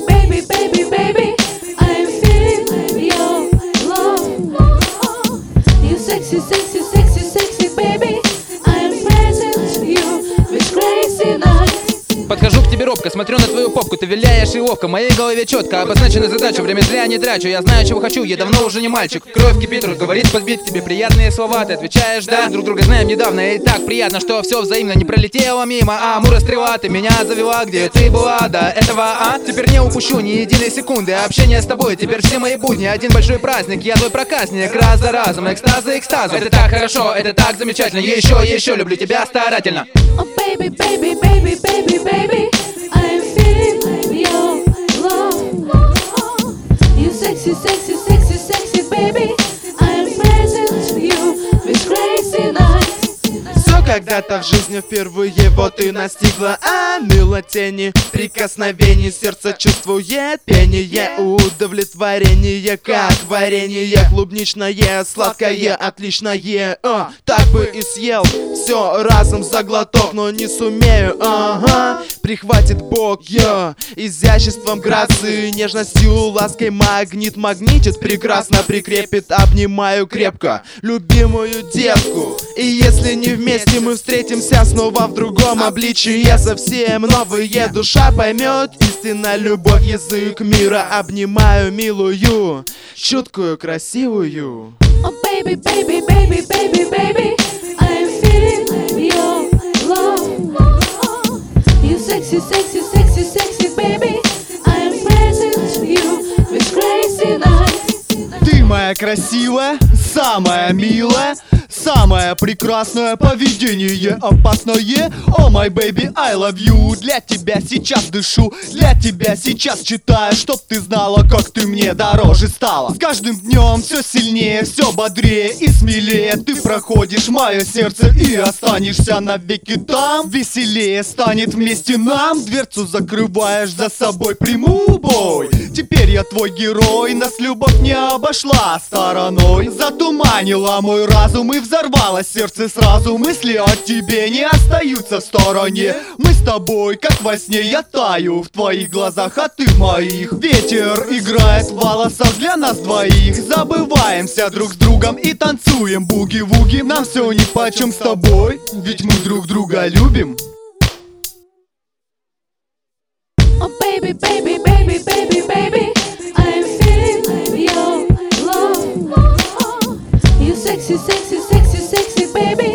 baby, baby, baby, I'm feeling your love. You sexy, sexy, sexy, sexy, baby, I'm present you with crazy night. Подхожу к тебе робко, смотрю на твою попку, ты виляешь и ловко. В моей голове четко обозначена задача, время зря не трачу. Я знаю, чего хочу, я давно уже не мальчик. Кровь кипит, рот говорит, подбит тебе приятные слова. Ты отвечаешь, да, друг друга знаем недавно. И так приятно, что все взаимно, не пролетело мимо. Амура стрела, ты меня завела, где ты была до этого, а? Теперь не упущу ни единой секунды общения с тобой, теперь все мои будни один большой праздник. Я твой проказник, раз за разом, экстаз за экстазом. Это так хорошо, это так замечательно. Еще люблю тебя старательно. Oh baby, baby, baby, baby, baby, I'm feeling your love. You sexy, sexy, sexy, sexy, baby, I'm present you with crazy night. Все когда-то в жизни впервые вот и настигло, мило тени прикосновений, сердце чувствует пение, удовлетворение, как варенье клубничное, сладкое, отличное. Так бы и съел все разом за глоток, но не сумею, прихватит Бог, изяществом грации, нежностью, лаской магнит магнитит, прекрасно прикрепит, обнимаю крепко любимую девку. И если не вместе мы встретимся снова в другом обличии, совсем новые, душа поймет истинно любовь, язык мира. Обнимаю милую, чуткую, красивую. Oh baby, baby, baby, baby, baby, I'm feeling your love. You sexy, sexy, sexy, sexy, baby, I'm present you with crazy night. Ты моя красивая, самая милая, самое прекрасное поведение опасное. Oh my baby, I love you. Для тебя сейчас дышу, для тебя сейчас читаю, чтоб ты знала, как ты мне дороже стала. С каждым днем все сильнее, все бодрее и смелее ты проходишь мое сердце и останешься навеки там. Веселее станет вместе нам, дверцу закрываешь за собой, приму бой. Теперь я твой герой, нас любовь не обошла стороной. Затуманила мой разум и взорвало сердце сразу. Мысли о тебе не остаются в стороне. Мы с тобой, как во сне, я таю в твоих глазах, а ты в моих. Ветер играет в волосах для нас двоих. Забываемся друг с другом и танцуем буги-вуги. Нам все нипочем с тобой, ведь мы друг друга любим. Oh baby, baby, baby, baby, baby, I'm feeling your love. You sexy, sexy, sexy, sexy, baby,